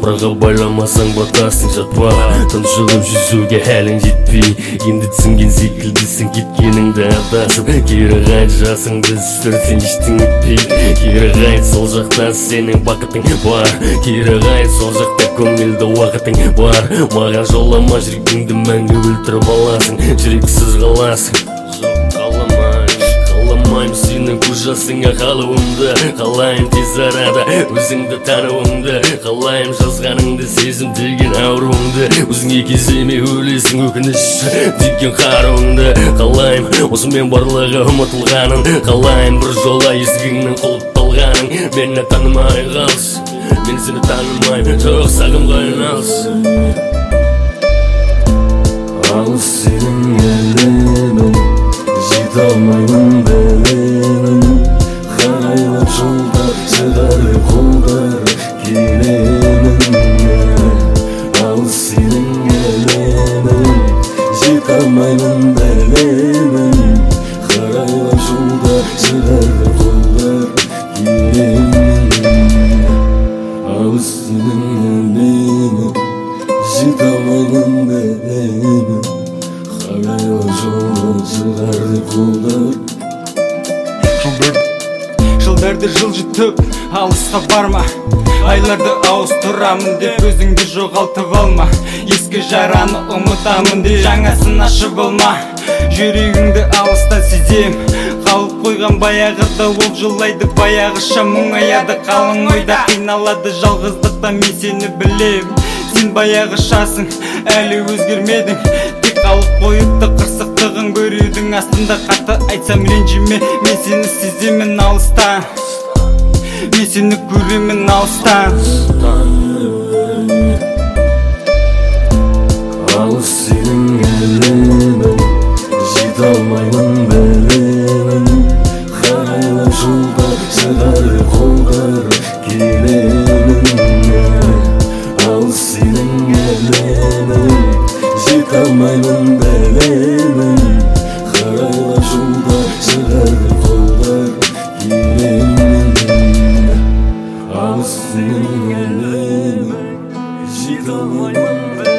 Ортаға байламасаң батасың жатпа. Тұншығып жүзуге әлің жетпей, енді түсінген секілдісің кеткеніңді адасып. Кері қайт жасыңды үстіртін ештің етпей, кері қайт сол жақта сенің бақытың бар. Кері қайт сол жақта көңілді уақытың бар. Маған жолама, жүрегіңді мәңгі өлтіріп аласың. Жүрексіз қаласың. Қаламайым сенің көз жасыңа қалуымды, қалайым тез арада өзіңді тануымды, қалайым жазғаныңды сезімдеген ауруыңды, өзіңе кеземе өлесің өкініш деген қаруыңды. Қалайым осымен барлығы ұмытылғанын, қалайым бір жола есігіңнің құлыпталғанын. Мені танымай қалсын, мен сені танымаймын, жоқ сағымға айналсын. Алыс сенің әлемің, жете алмаймын білемін. Қарайлап жолда шығарып қолдар келемін. Алыс сенің әлемің, жете алмаймын білемін. Қарайлап жолда шығарып қолдар келемін. Алыс сенің әлемің, жете алмаймын білемін. Қарайлап жолда шығарып қолдар. Жылдарды жылжытып алысқа барма, айларды ауыстырамын деп өзіңді жоғалтып алма. Ескі жараны ұмытамын деп жаңасын ашып алма. Жүрегіңді алыстан сезем, қалып қойған баяғыда ол жылайды, баяғыша мұңаяды. Қалың ойда қиналады жалғыздықта, мен сені білем. Сен баяғышасың, әлі өзгермедің. Тек қалып қойыпты қырсықтығын көреудің астында. Қатты айтсам ренжіме, мен сені сеземін алыстан, мен сені көремін алыстан. Алыс сенің әлемің, жете алмаймын білемін. Қарайлап жолда шығарып қолдар келемін. Алыс сенің әлемің, жете алмаймын білемін. Қарайлап жолда шығарып қолдар келемін. Алыс сенің әлемің, жете алмаймын білемін.